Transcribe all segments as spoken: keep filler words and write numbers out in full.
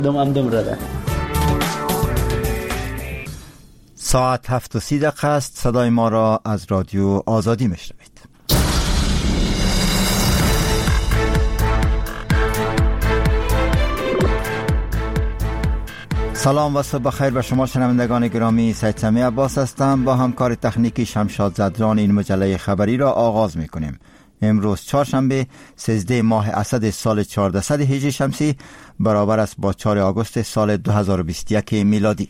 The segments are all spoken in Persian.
دم هم دم رده. ساعت هفت و سی دقیقه است. صدای ما را از رادیو آزادی میشنوید. سلام و صبح بخیر به شما شنوندگان گرامی. سید سمی عباس هستم. با همکار تکنیکی شمشاد زدران این مجله خبری را آغاز میکنیم. امروز چهارشنبه سیزده ماه اسد سال چهاردهصد هجری شمسی برابر است با چهار آگوست سال دو هزار و بیست و یک میلادی.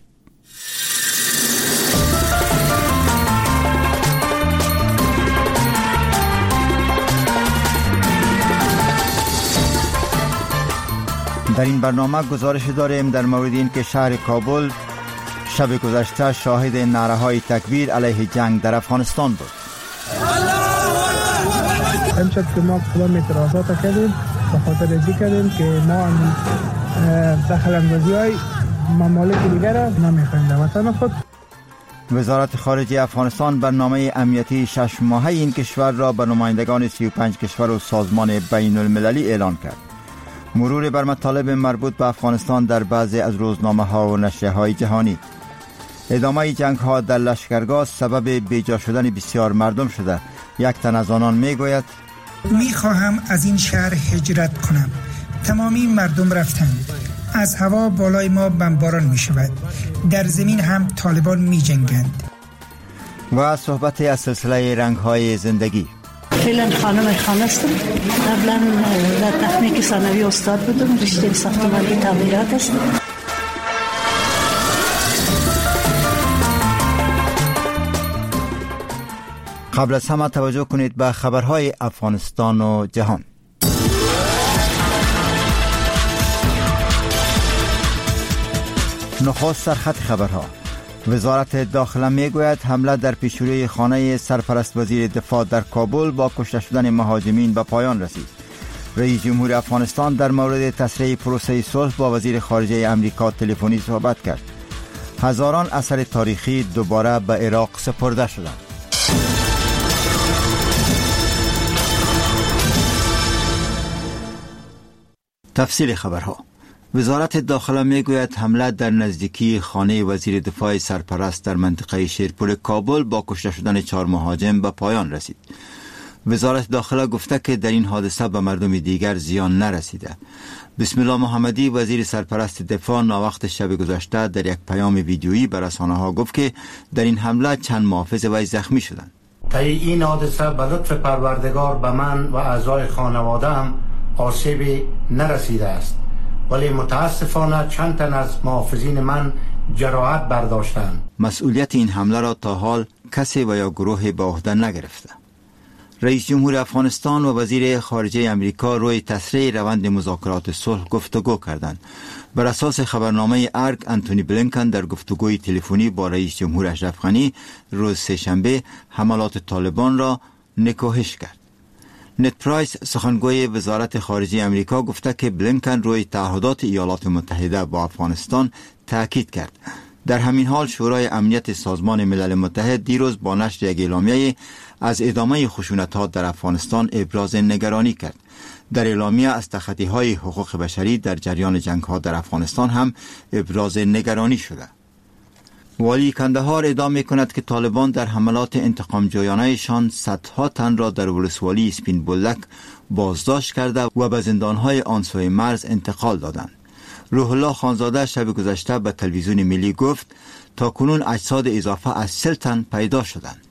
در این برنامه گزارش داریم در مورد این که شهر کابل شب گذشته شاهد نعره‌های تکبیر علیه جنگ در افغانستان بود. امشب که ما کلام اعتراضات کردیم به خاطر ازی کردیم که ما دخل اندازی های ممالک دیگر را نمیخوایم در وطن خود. وزارت خارجه افغانستان برنامه امنیتی شش ماهه این کشور را به نمایندگان سی و پنج کشور و سازمان بین المللی اعلان کرد. مرور بر مطالب مربوط به افغانستان در بعضی از روزنامه ها و نشریه های جهانی. ادامه جنگ ها در لشکرگاه سبب بیجا شدن بسیار مردم شده. یک تن از آنان می گوید می خواهم از این شهر هجرت کنم. تمامی مردم رفتند. از هوا بالای ما بمباران می شود. در زمین هم طالبان می جنگند. و صحبت از سلسله رنگ های زندگی. فعلا خانم خانه هستم. قبلا در تکنیک ثانوی استاد بودم. رشته ساختمانی تعمیرات است. قبل از همه توجه کنید به خبرهای افغانستان و جهان. نخست سرخط خبرها. وزارت داخله میگوید حمله در پیشروی خانه سرپرست وزیر دفاع در کابل با کشته شدن مهاجمین به پایان رسید. رئیس جمهور افغانستان در مورد تسریع پروسه صلح با وزیر خارجه امریکا تلفنی صحبت کرد. هزاران اثر تاریخی دوباره به عراق سپرده شدند. تفصیل خبرها. وزارت داخله میگوید حمله در نزدیکی خانه وزیر دفاع سرپرست در منطقه شیرپور کابل با کشته شدن چهار مهاجم به پایان رسید. وزارت داخله گفته که در این حادثه به مردم دیگر زیان نرسیده. بسم الله محمدی وزیر سرپرست دفاع ناوقت شب گذشته در یک پیام ویدیویی به رسانه‌ها گفت که در این حمله چند محافظ وی زخمی شدند. طی این حادثه به لطف پروردگار به من و اعضای خانواده‌ام آسیبی نرسیده است، ولی متاسفانه چند تن از محافظین من جراحت برداشتند. مسئولیت این حمله را تا حال کسی و یا گروهی به عهده نگرفته. رئیس جمهور افغانستان و وزیر خارجه امریکا روی تسریع روند مذاکرات صلح گفتگو کردند. بر اساس خبرنامه ارگ، انتونی بلینکن در گفتگوی تلفنی با رئیس جمهور اشرف غنی روز سه‌شنبه حملات طالبان را نکوهش کرد. نت پرایس سخنگوی وزارت خارجه امریکا گفته که بلینکن روی تعهدات ایالات متحده با افغانستان تاکید کرد. در همین حال شورای امنیت سازمان ملل متحد دیروز با نشر یک اعلامیه از ادامه خشونت‌ها در افغانستان ابراز نگرانی کرد. در اعلامیه از تخطی‌های حقوق بشری در جریان جنگ‌ها در افغانستان هم ابراز نگرانی شده. والی کندهار ادعا می‌کند که طالبان در حملات انتقام جویانه‌شان صدها تن را در ولسوالی اسپین بولدک بازداشت کرده و به زندان‌های آن سوی مرز انتقال دادند. روح الله خانزاده شب گذشته به تلویزیون ملی گفت تا کنون اجساد اضافه از سه تن پیدا شدند.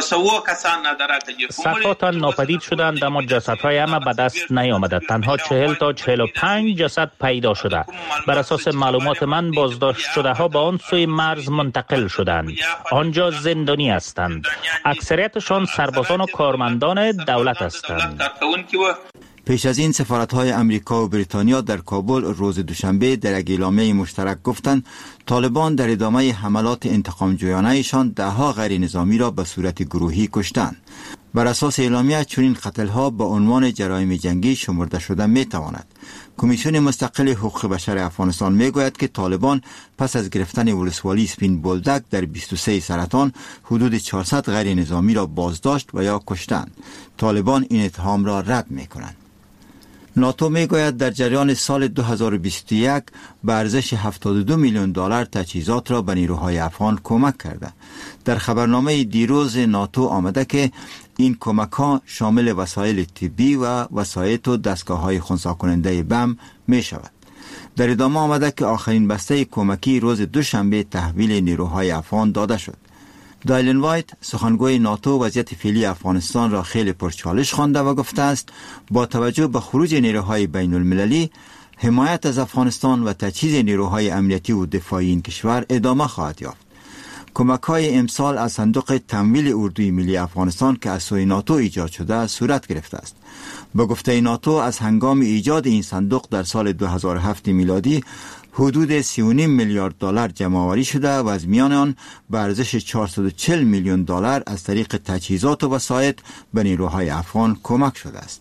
صدها تن ناپدید شدند، اما جسدهای همه به دست نیامده. تنها چهل تا چهل و پنج جسد پیدا شده. بر اساس معلومات من بازداشت شده ها به آن سوی مرز منتقل شدند. آنجا زندانی هستند. اکثریتشان سربازان و کارمندان دولت هستند. پیش از این سفارت‌های امریکا و بریتانیا در کابل روز دوشنبه در یک اعلامیه مشترک گفتند طالبان در ادامه حملات انتقام جویانه‌شان ده‌ها غیر نظامی را به صورت گروهی کشتند. بر اساس اعلامیه چنین قتل‌ها به عنوان جرایم جنگی شمرده شده می‌تواند. کمیسیون مستقل حقوق بشر افغانستان میگوید که طالبان پس از گرفتن ولسوالی سپین بولدک در بیست و سه سرطان حدود چهارصد غیر نظامی را بازداشت و یا کشتند. طالبان این اتهام را رد می‌کنند. ناتو میگوید در جریان سال دو هزار و بیست و یک به ارزش هفتاد و دو میلیون دلار تجهیزات را به نیروهای افغان کمک کرده. در خبرنامه دیروز ناتو آمده که این کمک ها شامل وسایل طبی و وسایط و دستگاه های خنثی کننده بم می شود. در ادامه آمده که آخرین بسته کمکی روز دوشنبه تحویل نیروهای افغان داده شد. دایلن وایت سخنگوی ناتو وضعیت فعلی افغانستان را خیلی پرچالش خوانده و گفته است با توجه به خروج نیروهای بین المللی، حمایت از افغانستان و تجهیز نیروهای امنیتی و دفاعی این کشور ادامه خواهد یافت. کمک های امسال از صندوق تمویل اردوی ملی افغانستان که از سوی ناتو ایجاد شده صورت گرفته است. با گفته ناتو از هنگام ایجاد این صندوق در سال دو هزار و هفت میلادی حدود سی و نیم میلیارد دلار جمع آوری شده و از میان آن به ارزش چهارصد و چهل میلیون دلار از طریق تجهیزات و وسایط به نیروهای افغان کمک شده است.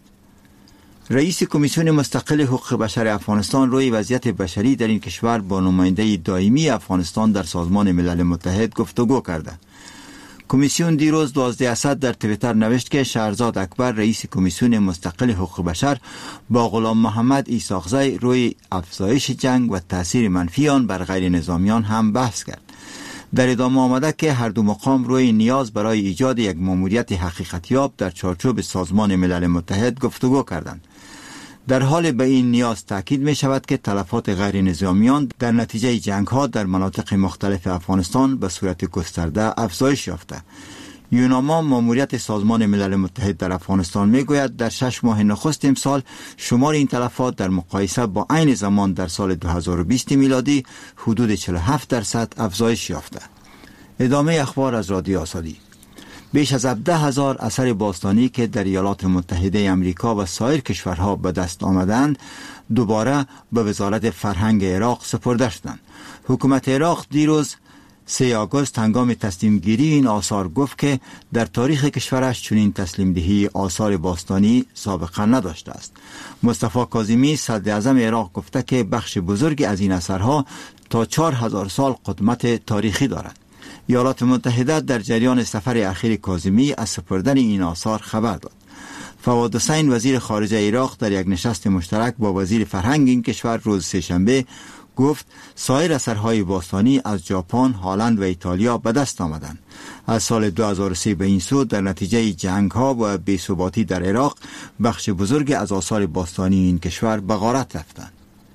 رئیس کمیسیون مستقل حقوق بشر افغانستان روی وضعیت بشری در این کشور با نماینده دائمی افغانستان در سازمان ملل متحد گفتگو کرده. کمیسیون دیروز دوازده اسد در توییتر نوشت که شهرزاد اکبر رئیس کمیسیون مستقل حقوق بشر با غلام محمد ایساقزی روی افزایش جنگ و تاثیر منفی آن بر غیر نظامیان هم بحث کرد. در ادامه آمده که هر دو مقام روی نیاز برای ایجاد یک ماموریت حقیقتیاب در چارچوب سازمان ملل متحد گفتگو کردند. در حال به این نیاز تاکید می شود که تلفات غیر نظامیان در نتیجه جنگ ها در مناطق مختلف افغانستان به صورت گسترده افزایش یافته. یوناما ماموریت سازمان ملل متحد در افغانستان می گوید در شش ماه نخست امسال شمار این تلفات در مقایسه با عین زمان در سال دو هزار و بیست میلادی حدود چهل و هفت درصد افزایش یافته. ادامه اخبار از رادیو آزادی. بیش از هفده هزار اثر باستانی که در ایالات متحده امریکا و سایر کشورها به دست آمدند دوباره به وزارت فرهنگ عراق سپرده شدند. حکومت عراق دیروز سه آگوست هنگام تسلیم گیری این آثار گفت که در تاریخ کشورش چنین تسلیم دهی آثار باستانی سابقه نداشته است. مصطفی کاظمی صدر اعظم عراق گفته که بخش بزرگی از این اثرها تا چهار هزار سال قدمت تاریخی دارد. ایالات متحده در جریان سفر اخیر کاظمی از سپردن این آثار خبر داد. فواد حسین وزیر خارجه عراق در یک نشست مشترک با وزیر فرهنگ این کشور روز سه‌شنبه گفت سایر اثرهای باستانی از ژاپن، هلند و ایتالیا به دست آمدند. از سال دو هزار و سه به این سو در نتیجه جنگ‌ها و بی‌ثباتی در عراق بخش بزرگی از آثار باستانی این کشور به غارت رفتند.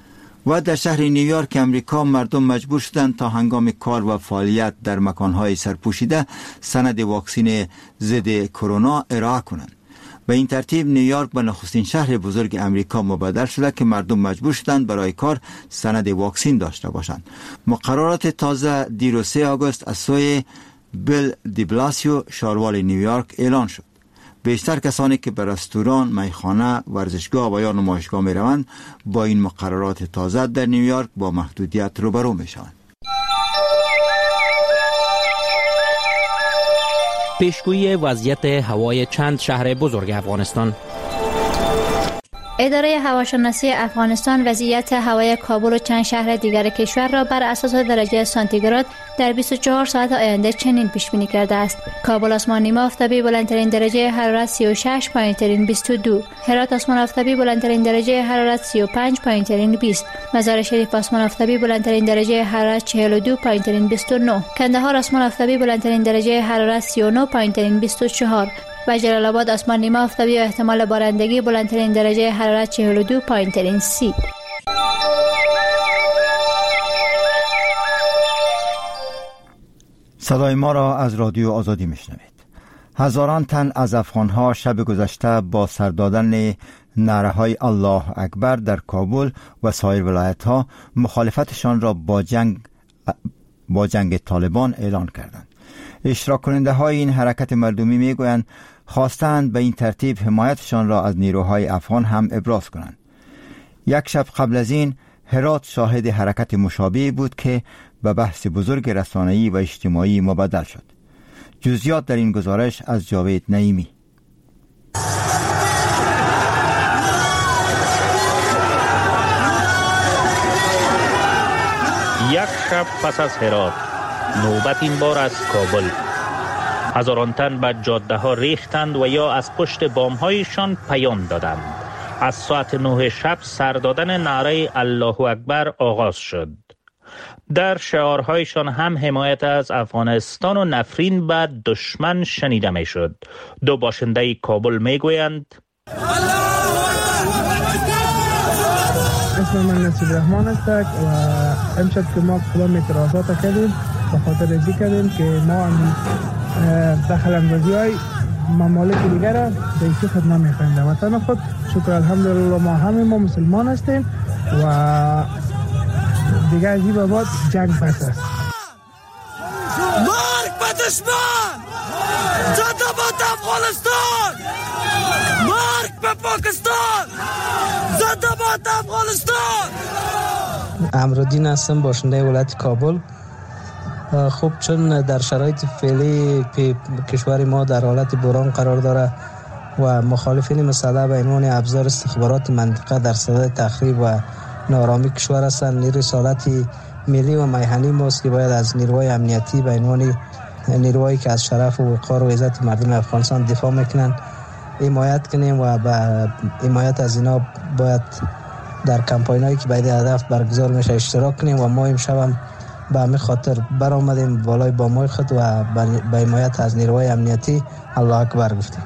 و در شهر نیویورک امریکا مردم مجبور شدند تا هنگام کار و فعالیت در مکانهای سرپوشیده سند واکسین ضد کرونا ارائه کنند. به این ترتیب نیویورک به نخستین شهر بزرگ امریکا مبادل شده که مردم مجبور شدند برای کار سند واکسین داشته باشند. مقررات تازه دیروز سه آگوست از سوی بیل دی بلاسیو شاروال نیویورک اعلان شد. بیشتر کسانی که به رستوران، میخانه، ورزشگاه و یا نمایشگاه می روند با این مقررات تازه در نیویورک با محدودیت روبرو می شوند. پیشگویی وضعیت هوای چند شهر بزرگ افغانستان. اداره هواشناسی افغانستان وضعیت هوای کابل و چند شهر دیگر کشور را بر اساس درجه سانتیگراد در بیست و چهار ساعت آینده چنین پیش بینی کرده است: کابل آسمان نیمه آفتابی بلندترین درجه حرارت سی و شش، پایینترین بیست و دو. هرات آسمان آفتابی بلندترین درجه حرارت سی و پنج، پایینترین بیست. مزار شریف آسمان آفتابی بلندترین درجه حرارت چهل و دو، پایینترین بیست و نه. کندهار آسمان آفتابی بلندترین درجه حرارت سی و نه، پایینترین بیست و چهار. و جلال آباد آسمان نیمه آفتابی و احتمال بارندگی بلندترین درجه حرارت چهل و دو، پایینترین سی. صدای ما را از رادیو آزادی میشنوید. هزاران تن از افغانها شب گذشته با سر دادن نعره‌های الله اکبر در کابل و سایر ولایت‌ها مخالفتشان را با جنگ با جنگ طالبان اعلان کردند. اشتراک کننده های این حرکت مردمی میگویند خواستند به این ترتیب حمایتشان را از نیروهای افغان هم ابراز کنند. یک شب قبل از این هرات شاهد حرکت مشابهی بود که به بحث بزرگ رسانه‌ای و اجتماعی مبدل شد. جزئیات در این گزارش از جاوید نعیمی. یک شب پس از هرات، نوبت این بار از کابل. هزاران تن به جاده ها ریختند و یا از پشت بام هایشان پیام دادند: از ساعت نه شب سر دادن نعره الله اکبر آغاز شد. در شعارهایشان هم حمایت از افغانستان و نفرین به دشمن شنیده می شد. دو باشنده کابل می گویند اسم من نصیب رحمان است و امشب که ما کلام اعتراضات کردیم به خاطر ازی کردیم که ما دخل اندازی های ممالک دیگر را به ایسی خود نمیخوایم در وطن خود. شکر الحمدلله ما همه ما مسلمان هستیم و دیگه از این بعد جنگ بس است. مرگ به دشمن، زنده باد افغانستان، مرگ به پاکستان، زنده باد افغانستان. امرالدین هستم، باشنده ولایت کابل. خب چون در شرایط فعلی کشور ما در حالت بحران قرار داره و مخالفین مسلح به عنوان ابزار استخبارات منطقه در صدد تخریب و نارامی کشور هستند، این رسالت ملی و میهنی ماست که باید از نیروهای امنیتی به عنوان نیروهایی که از شرف و وقار و عزت مردم افغانستان دفاع میکنن حمایت کنیم و با حمایت از اینا باید در کمپاینایی که باید هدف برگزار میشه اشتراک کنیم و ما امشب هم به همین خاطر برآمدیم بالای بامای خود و به حمایت از نیروهای امنیتی الله اکبر گفتیم.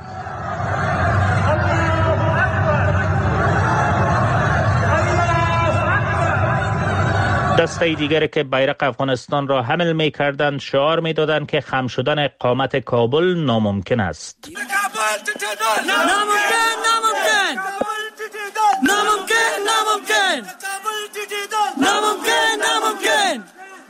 دسته دیگری که بیرق افغانستان را حمل می کردند شعار می دادند که خم شدن قامت کابل ناممکن است. ناممکن، ناممکن، ناممکن، ناممکن، ناممکن، ناممکن.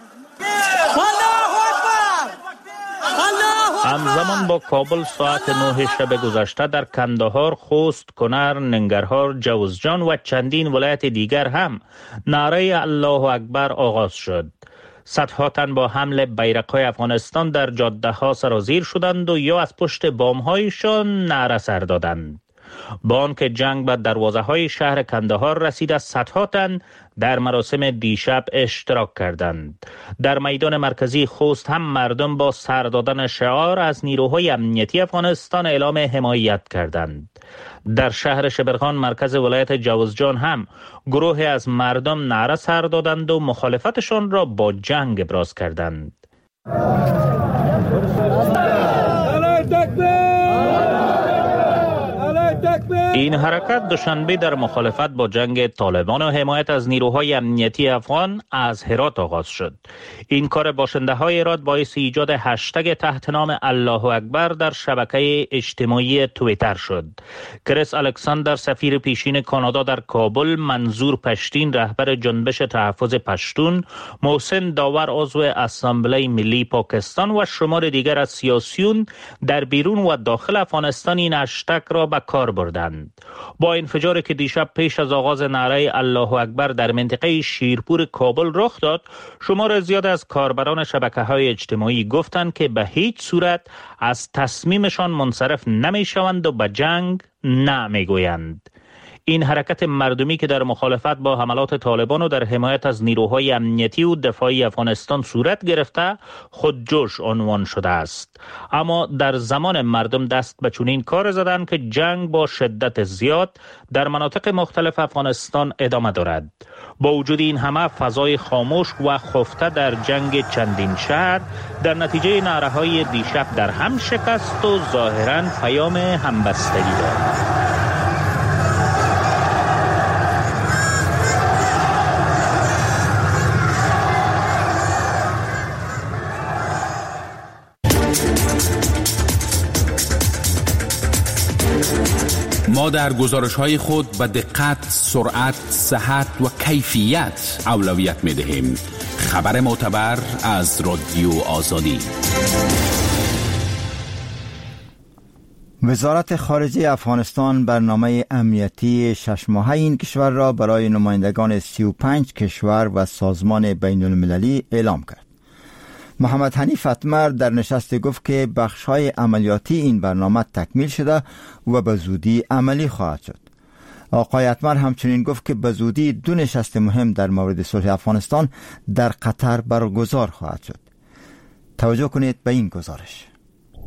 همزمان با کابل ساعت نه شب گذشته در کندهار، خوست، کنر، ننگرهار، جوزجان و چندین ولایت دیگر هم نعره الله اکبر آغاز شد. صدها تن با حمل بیرق‌های افغانستان در جاده‌ها سرازیر شدند و یا از پشت بام‌هایشان نعره سر دادند. با آنکه جنگ به دروازه‌های شهر کندهار رسید، صدها تن در مراسم دیشب اشتراک کردند. در میدان مرکزی خوست هم مردم با سر دادن شعار از نیروهای امنیتی افغانستان اعلام حمایت کردند. در شهر شبرغان مرکز ولایت جوزجان هم گروهی از مردم نعره سر دادند و مخالفتشان را با جنگ ابراز کردند. این حرکت دوشنبه در مخالفت با جنگ طالبان و حمایت از نیروهای امنیتی افغان از هرات آغاز شد. این کار باشنده های هرات باعث ایجاد هشتگ تحت نام الله اکبر در شبکه اجتماعی توییتر شد. کریس الکساندر سفیر پیشین کانادا در کابل، منظور پشتین رهبر جنبش تحفظ پشتون، محسن داور عضو اسامبله ملی پاکستان و شمار دیگر از سیاسیون در بیرون و داخل افغانستان این هشتگ را به کار بردند. با انفجاری که دیشب پیش از آغاز نعره الله اکبر در منطقه شیرپور کابل رخ داد، شمار زیاد از کاربران شبکه‌های اجتماعی گفتند که به هیچ صورت از تصمیمشان منصرف نمی‌شوند و به جنگ نه می‌گویند. این حرکت مردمی که در مخالفت با حملات طالبان و در حمایت از نیروهای امنیتی و دفاعی افغانستان صورت گرفته خودجوش عنوان شده است. اما در زمان مردم دست به چنین کار زدند که جنگ با شدت زیاد در مناطق مختلف افغانستان ادامه دارد. با وجود این همه فضای خاموش و خفته در جنگ چندین شهر در نتیجه نعره‌های دیشب در هم شکست و ظاهراً پیام همبستگی دارد. ما در گزارش‌های خود به دقت، سرعت، صحت و کیفیت اولویت می‌دهیم. خبر معتبر از رادیو آزادی. وزارت خارجه افغانستان برنامه امنیتی شش ماهه این کشور را برای نمایندگان سی و پنج کشور و سازمان بین المللی اعلام کرد. محمد حنیف اتمر در نشست گفت که بخش‌های عملیاتی این برنامه تکمیل شده و به زودی عملی خواهد شد. آقای اتمر همچنین گفت که به زودی دو نشست مهم در مورد صلح افغانستان در قطر برگزار خواهد شد. توجه کنید به این گزارش.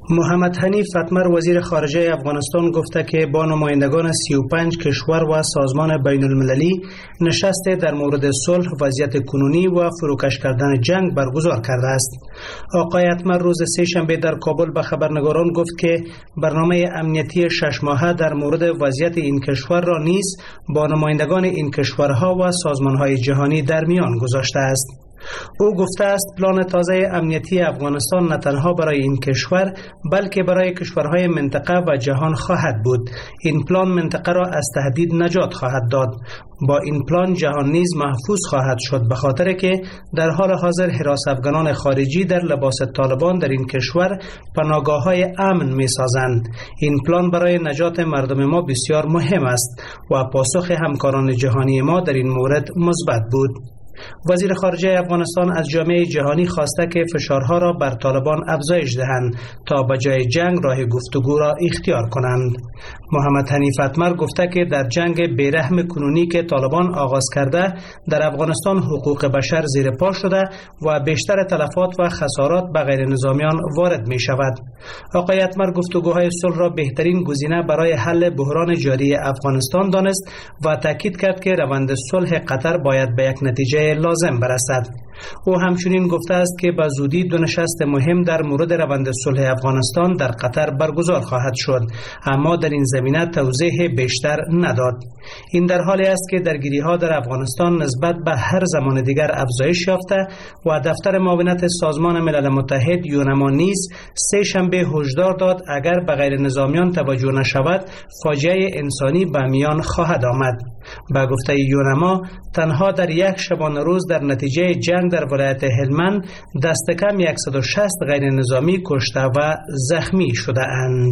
محمد حنیف اتمر وزیر خارجه افغانستان گفته که با نمایندگان سی و پنج کشور و سازمان بین المللی نشست در مورد صلح، وضعیت کنونی و فروکش کردن جنگ برگزار کرده است. آقای اتمر روز سه شنبه در کابل به خبرنگاران گفت که برنامه امنیتی شش ماهه در مورد وضعیت این کشور را نیز با نمایندگان این کشورها و سازمانهای جهانی در میان گذاشته است. او گفته است پلان تازه امنیتی افغانستان نه تنها برای این کشور بلکه برای کشورهای منطقه و جهان خواهد بود. این پلان منطقه را از تهدید نجات خواهد داد. با این پلان جهان نیز محفوظ خواهد شد، به خاطر که در حال حاضر حراس افغانان خارجی در لباس طالبان در این کشور پناهگاه‌های امن می‌سازند. این پلان برای نجات مردم ما بسیار مهم است و پاسخ همکاران جهانی ما در این مورد مثبت بود. وزیر خارجه افغانستان از جامعه جهانی خواسته که فشارها را بر طالبان افزایش دهند تا به جای جنگ راه گفتگو را اختیار کنند. محمد حنیف اتمر گفته که در جنگ بیرحم کنونی که طالبان آغاز کرده در افغانستان حقوق بشر زیر پا شده و بیشتر تلفات و خسارات به غیر نظامیان وارد می شود. آقای اتمر گفتگوهای صلح را بهترین گزینه برای حل بحران جاری افغانستان دانست و تاکید کرد که روند صلح قطر باید به یک نتیجه لازم برسد. او همچنین گفته است که به زودی دو نشست مهم در مورد روند صلح افغانستان در قطر برگزار خواهد شد، اما در این زمینه توضیح بیشتر نداد. این در حالی است که درگیری‌ها در افغانستان نسبت به هر زمان دیگر افزایش یافته و دفتر معاونت سازمان ملل متحد یونما نیز سه شنبه هشدار داد اگر به غیر نظامیان توجه نشود فاجعه انسانی به میان خواهد آمد. با گفته یونما تنها در یک شبانه روز در نتیجه جنگ در ولایت هلمند دست کم صد و شصت غیر نظامی کشته و زخمی شده اند.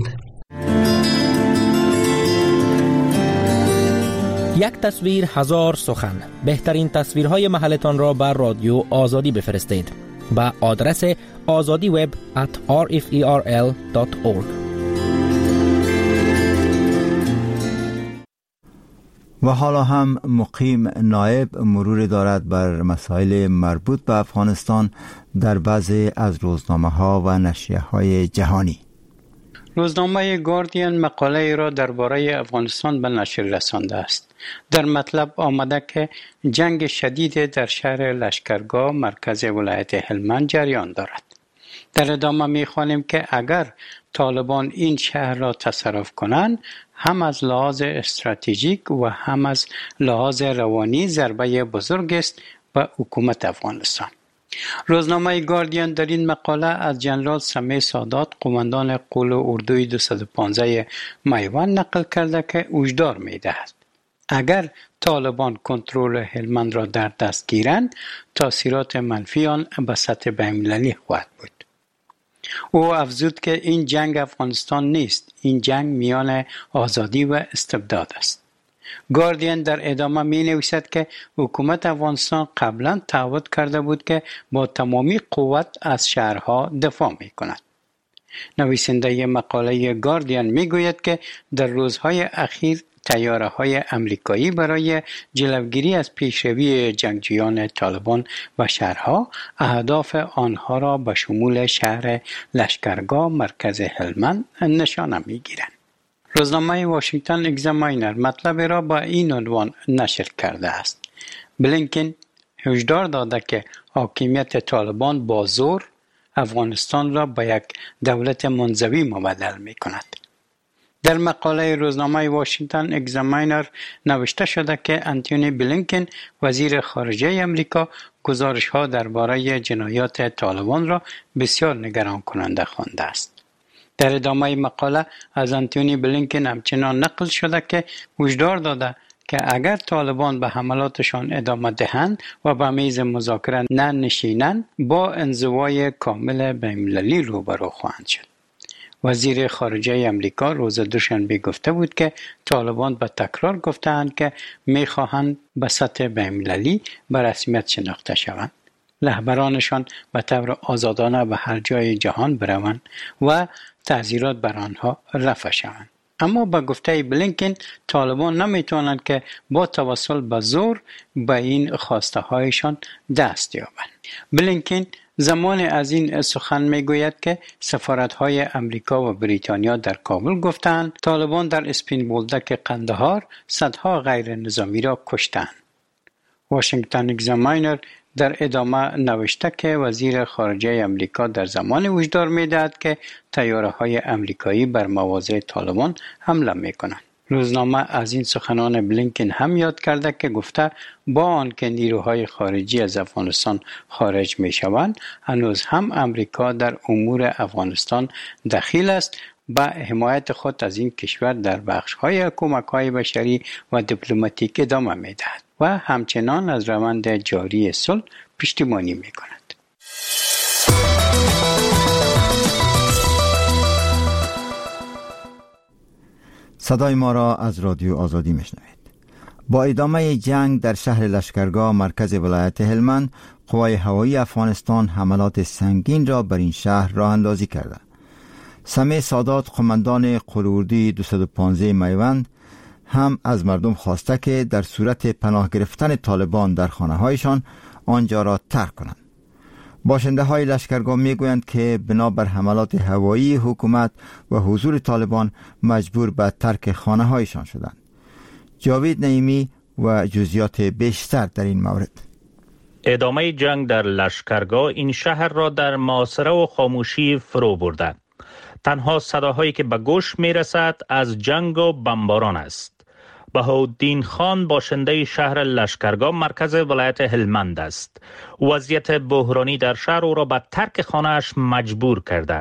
یک تصویر هزار سخن. بهترین تصویرهای محلتان را بر رادیو آزادی بفرستید با آدرس آزادی وب ات آر اف ای آر ال دات اورگ. و حالا هم مقیم نایب مرور دارد بر مسائل مربوط به افغانستان در بعضی از روزنامه ها و نشریه های جهانی. روزنامه گاردین مقاله را درباره افغانستان به نشر رسانده است. در مطلب آمده که جنگ شدید در شهر لشکرگاه مرکز ولایت هلمند جریان دارد. در ادامه می خوانیم که اگر طالبان این شهر را تصرف کنند هم از لحاظ استراتژیک و هم از لحاظ روانی ضربه بزرگ است به حکومت افغانستان. روزنامه گاردین در این مقاله از جنرال سمیع سادات قماندان قول اردوی دویست و پانزده میوان نقل کرده که هشدار می دهد اگر طالبان کنترل هلمند را در دست گیرند تاثیرات منفی آن به سطح بین‌المللی خواهد بود. او افزود که این جنگ افغانستان نیست، این جنگ میان آزادی و استبداد است. گاردین در ادامه می نویسد که حکومت افغانستان قبلا تعهد کرده بود که با تمامی قوت از شهرها دفاع می کند. نویسنده مقاله گاردین می گوید که در روزهای اخیر طیاره های امریکایی برای جلوگیری از پیشروی جنگجویان طالبان و شهرها اهداف آنها را به شمول شهر لشکرگاه مرکز هلمند نشانه می گیرند. روزنامه واشنگتن اگزاماینر مطلب را با این عنوان نشر کرده است: بلینکن هشدار داده که حاکمیت طالبان با زور افغانستان را به یک دولت منزوی مبدل می کند. در مقاله روزنامه واشنگتن اگزاماینر نوشته شده که انتونی بلینکن وزیر خارجه امریکا گزارش ها درباره جنایات طالبان را بسیار نگران کننده خوانده است. در ادامه مقاله از انتونی بلینکن همچنان نقل شده که هشدار داده که اگر طالبان به حملاتشان ادامه دهند و به میز مذاکره ننشینند با انزوای کامل بین‌المللی روبرو خواهند شد. وزیر خارجه امریکا روز دوشنبه گفته بود که طالبان به تکرار گفتند که می‌خواهند به سطح بین‌المللی به رسمیت شناخته شوند. رهبرانشان به طور آزادانه به هر جای جهان بروند و تعزیرات بر آنها رفع شوند. اما با گفته بلینکن طالبان نمیتوانند که با توسل به زور به این خواسته هایشان دست یابند. بلینکن زمان از این سخن میگوید که سفارت‌های امریکا و بریتانیا در کابل گفتند طالبان در اسپین بولدک قندهار صدها غیر نظامی را کشتند. واشنگتن اگزاماینر در ادامه نوشته که وزیر خارجه امریکا در زمان هشدار می‌دهد که طیاره‌های امریکایی بر مواضع طالبان حمله می‌کنند. روزنامه از این سخنان بلینکن هم یاد کرده که گفته با آنکه نیروهای خارجی از افغانستان خارج می‌شوند، هنوز هم امریکا در امور افغانستان دخیل است با حمایت خود از این کشور در بخش‌های کمک‌های بشری و دیپلماتیک ادامه می‌دهد و همچنان از روند جاری صلح پشتیبانی می‌کند. صدای ما را از رادیو آزادی میشنوید. با ادامه جنگ در شهر لشکرگاه مرکز ولایت هلمند، قوای هوایی افغانستان حملات سنگین را بر این شهر راه اندازی کرده. سمیع سادات قماندان قلوردی دویست و پانزده میوند هم از مردم خواسته که در صورت پناه گرفتن طالبان در خانه هایشان آنجا را ترک کنند. باشنده های لشکرگاه می گویند که بنابر حملات هوایی حکومت و حضور طالبان مجبور به ترک خانه هایشان شدند. جاوید نعیمی و جزئیات بیشتر در این مورد. ادامه جنگ در لشکرگاه این شهر را در محاصره و خاموشی فرو برده. تنها صداهایی که به گوش می رسد از جنگ و بمباران است. بهاءالدین خان باشنده شهر لشکرگاه مرکز ولایت هلمند است. وضعیت بحرانی در شهر او را به ترک خانه‌اش مجبور کرده.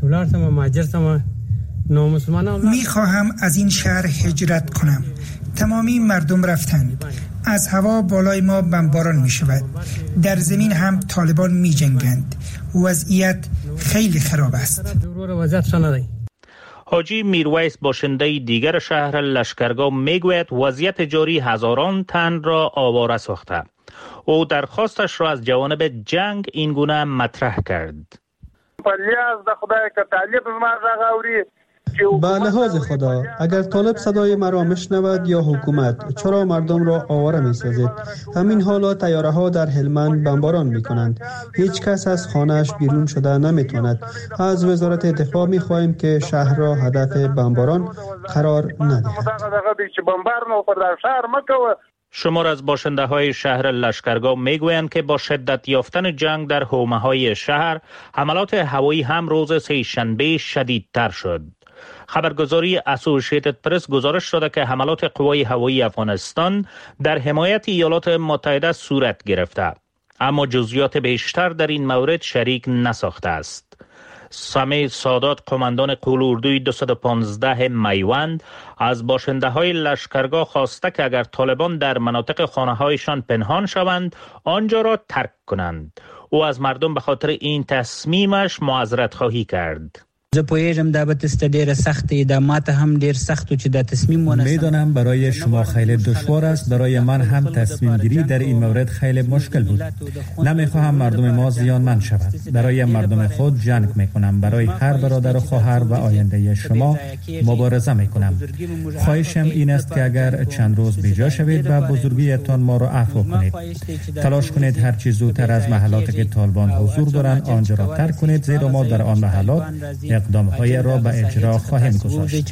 می خواهم از این شهر هجرت کنم. تمامی مردم رفتند. از هوا بالای ما بمباران می شود. در زمین هم طالبان می جنگند. وضعیت خیلی خراب است. حاجی میرویس باشنده دیگر شهر لشکرگاه میگوید وضعیت جاری هزاران تن را آواره ساخته. او درخواستش را از جوانب جنگ این گونه مطرح کرد. به لحاظ خدا اگر طالب صدای مرا میشنود یا حکومت، چرا مردم را آواره می سازید؟ همین حالا طیاره ها در هلمند بمباران می کنند. هیچ کس از خانهش بیرون شده نمی تواند. از وزارت دفاع می خواهیم که شهر را هدف بمباران قرار ندهد. شمار از باشنده های شهر لشکرگاه می گویند که با شدت یافتن جنگ در حومه های شهر، حملات هوایی هم روز سه شنبه شدیدتر شد. خبرگزاری اسوسییتد پرس گزارش داده که حملات قوای هوایی افغانستان در حمایت ایالات متحده صورت گرفته، اما جزئیات بیشتر در این مورد شریک نساخته است. سمیع سادات قماندان قلوردوی دویست و پانزده میوند از باشنده های لشکرگاه خواسته که اگر طالبان در مناطق خانه هایشان پنهان شوند آنجا را ترک کنند. او از مردم به خاطر این تصمیمش معذرت خواهی کرد. زه پوهیږم دا به تاسو ډیره سخته ده، ماته هم ډیر سخت چې دا تصمیم ونیسم. میدانم برای شما خیلی دشوار است، برای من هم تصمیم گیری در این مورد خیلی مشکل بود. نمیخواهم مردم ما زیانمند شود. برای مردم خود جنگ میکنم، برای هر برادر و خواهر و آینده شما مبارزه میکنم. خواهشم این است که اگر چند روز بیجا شوید و بزرگیتان ما را عفو کنید. تلاش کنید هر چیز زودتر از محلاتی که طالبان حضور دارند آنجا را ترک کنید، زیرا ما در آن محلات اقدام‌های را به اجرا خواهیم گذاشت.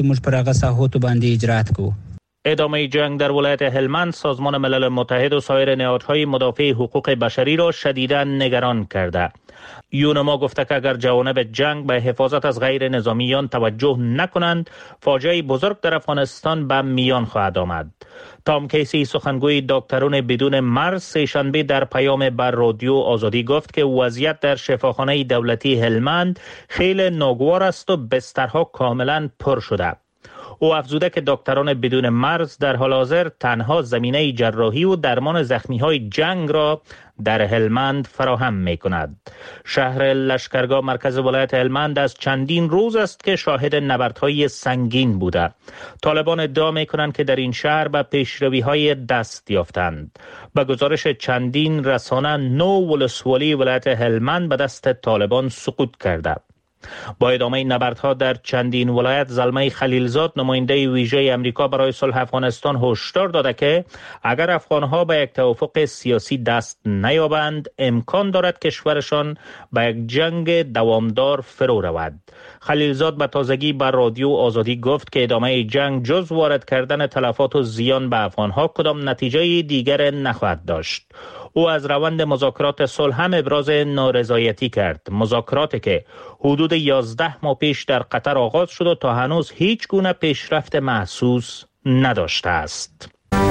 ادامه جنگ در ولایت هلمند سازمان ملل متحد و سایر نهادهای مدافع حقوق بشری را شدیداً نگران کرده. یونما گفته که اگر جوانب جنگ به حفاظت از غیر نظامیان توجه نکنند، فاجعه بزرگ در افغانستان به میان خواهد آمد. تام کیسی سخنگوی دکتران بدون مرز سه‌شنبه در پیام بر رادیو آزادی گفت که وضعیت در شفاخانه دولتی هلمند خیلی ناگوار است و بسترها کاملا پر شده. او افزوده که دکتران بدون مرز در حال حاضر تنها زمینه جراحی و درمان زخمی‌های جنگ را در هلمند فراهم می‌کند. شهر لشکرگاه مرکز ولایت هلمند از چندین روز است که شاهد نبردهای سنگین بوده. طالبان ادعا می‌کنند که در این شهر به پیشروی‌های دست یافتند. به گزارش چندین رسانه، نو ولسوالی ولایت هلمند به دست طالبان سقوط کرده. با ادامه نبردها در چندین ولایت، زلمه خلیلزاد نماینده ویژه امریکا برای صلح افغانستان هشدار داده که اگر افغانها به یک توافق سیاسی دست نیابند، امکان دارد کشورشان به یک جنگ دوامدار فرو رود. خلیلزاد به تازگی بر رادیو آزادی گفت که ادامه جنگ جز وارد کردن تلفات و زیان به افغانها کدام نتیجه دیگر نخواهد داشت. او از روند مذاکرات صلح هم ابراز نارضایتی کرد. مذاکراتی که حدود یازده ماه پیش در قطر آغاز شد و تا هنوز هیچ گونه پیشرفت محسوس نداشته است.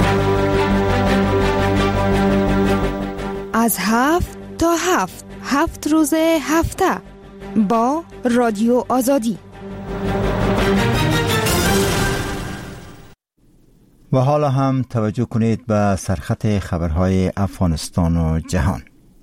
از هفت تا هفت هفت روز هفته با رادیو آزادی. و حالا هم توجه کنید به سرخط خبرهای افغانستان و جهان.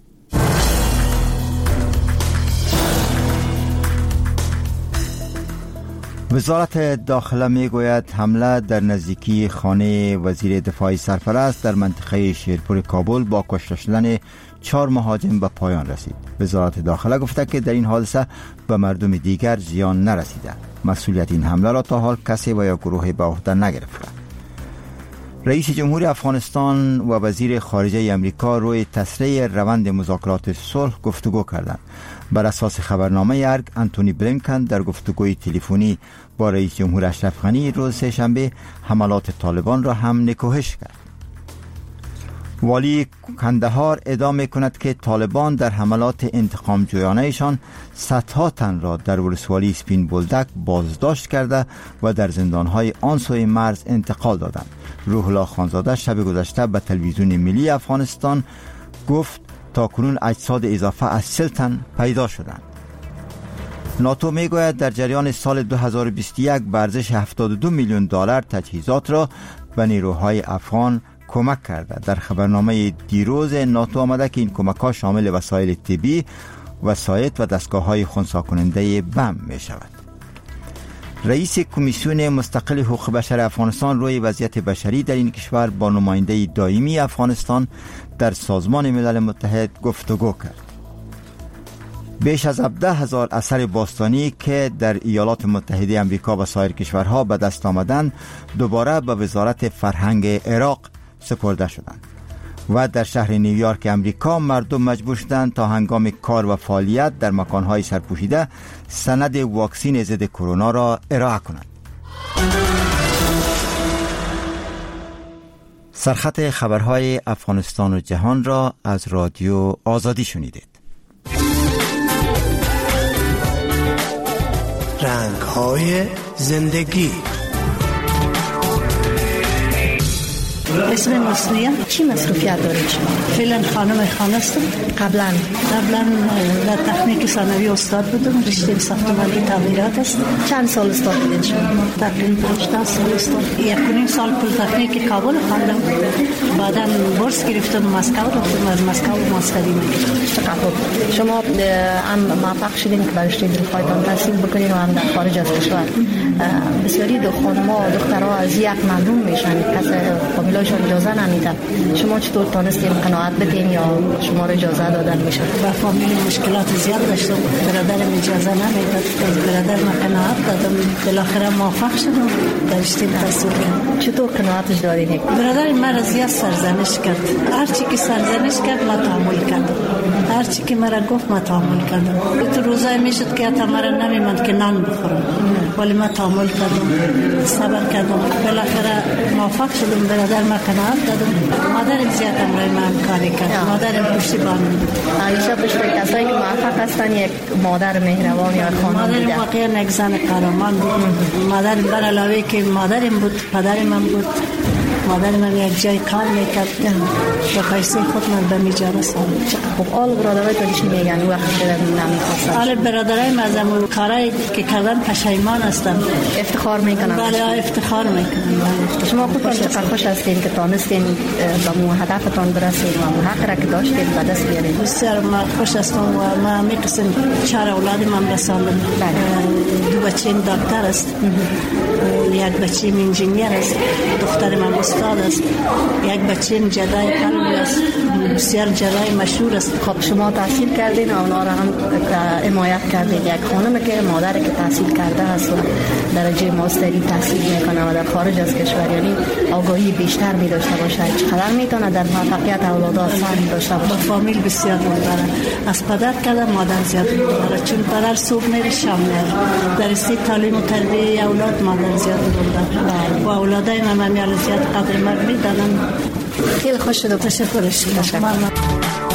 وزارت داخله می گوید حمله در نزدیکی خانه وزیر دفاع سرپرست در منطقه شیرپور کابل با کشته شدن چهار مهاجم به پایان رسید. وزارت داخله گفته که در این حادثه به مردم دیگر زیان نرسیده. مسئولیت این حمله را تا حال کسی و یا گروهی به عهده نگرفته. رئیس جمهور افغانستان و وزیر خارجه امریکا روی تسریع روند مذاکرات صلح گفتگو کردند. بر اساس خبرنامه ارگ، انتونی بلینکن در گفتگوی تلفنی با رئیس جمهور اشرف غنی روز سه‌شنبه حملات طالبان را هم نکوهش کرد. والی کندهار ادعا می‌کند که طالبان در حملات انتقام جویانه‌شان صدها تن را در ولسوالی سپین بولدک بازداشت کرده و در زندان‌های آن سوی مرز انتقال دادند. روح الله خانزاده شب گذشته به تلویزیون ملی افغانستان گفت تا کنون اجساد اضافه از سی تن پیدا شدند. ناتو میگوید در جریان سال دو هزار و بیست و یک به ارزش هفتاد و دو میلیون دلار تجهیزات را به نیروهای افغان کمک کرده. در خبرنامه دیروز ناتو آمده که این کمک‌ها شامل وسایل طبی، وسایط و دستگاه‌های خنثی کننده بم می شود. رئیس کمیسیون مستقل حقوق بشر افغانستان روی وضعیت بشری در این کشور با نماینده دائمی افغانستان در سازمان ملل متحد گفتگو کرد. بیش از هفده هزار اثر باستانی که در ایالات متحده آمریکا و سایر کشورها به دست آمدند دوباره به وزارت فرهنگ عراق سپرده شدند و در شهر نیویورک امریکا مردم مجبور شدند تا هنگام کار و فعالیت در مکانهای سرپوشیده سند واکسین ضد کرونا را ارائه کنند. سرخط خبرهای افغانستان و جهان را از رادیو آزادی شنیدید. رنگ‌های زندگی. اسم مصنوعی چی مصروفیت دارید شما؟ فعلا خانم خانه هستم. قبلا قبلا در تکنیک ثانوی استاد بودم. رشته ساختمانی تعمیرات است. چند سال استاد بودید شما؟ تقریبا هشتاد سال استاد. یک و نیم سال پلیتکنیک کابل خواندم. بعداً بورس گرفتم مسکو رفتم. از مسکو ماستری گرفتم. چقدر شما هم موفق شدین که برشته دلخواهتان تحصیل بکنین و هم در خارج از کشور. بسیاری دو خانم‌ها و دخترها از یک محروم میشن. کس فامیلاشون اجازه نمیدن. شما چطور تونستین قناعت بدین یا شما رو اجازه دادن میشه؟ با فامیل مشکلات زیاد داشتم. برادرم اجازه نمیداد. از برادر ما قناعت دادم. بالاخره موفق شدم. در رشته تحصیل کردم. چطور قناعتش دادین؟ برادر من زیاد سرزنش کرد. هر چی که سرزنش کرد ما تحمل کردم. هر چی که مرا گفت ما تحمل کردم. تو روزای میشد که تا مرا نمیموند که نان بخورم. ولی ما تحمل کردم. صبر کردم. بالاخره موفق شدم. برادر ما قناعت دادم. مادرم زیاد امرای من کاری کرد. مادرم پشتیبان بود. عایشه پشت کسایی که موفق هستن یک مادر مهربان یا خانم بوده. مادرم واقعا یک زن قهرمان بود. مادرم بر علاوه که مادرم بود، پدرم من بود. مادرم من یک جای کار میکرد. با پیسه خود من به میجاره سالم. خب آل برادرای تو چی میگن وقتی که نمیخواستن؟ آل برادرای من از اون کارایی که کردن پشیمان هستن. افتخار میکنن. بله افتخار میکنن. شما خودتان چقدر خوش هستین که تونستین به مو هدفتان برسید و مو حق را که داشتین به دست بیارید؟ بسیار ما خوش هستم و ما میقسم چهار اولاد من رساندم. دو بچه دکتر است. یک بچه انجینیر است. دختر من استاد است. یک بچه جدای قلبی است. بسیار جلای مشهور است. خب شما تحصیل کردین و اونا را هم حمایت کردین. یک خانم که مادر که تحصیل کرده است و درجه ماستری تحصیل میکنه و در خارج از کشور، یعنی آگاهی بیشتر می داشته باشه، چقدر میتونه در موفقیت اولادها سهم داشته باشه؟ با فامیل بسیار داره. از پدر کده مادر زیاد داره، چون پدر صبح میره شام میره. در استی تعلیم و تربیه اولاد مادر زیاد داره و اولادای من زیاد قدر مرد میدانم. خیلی خوش شد. تشکر.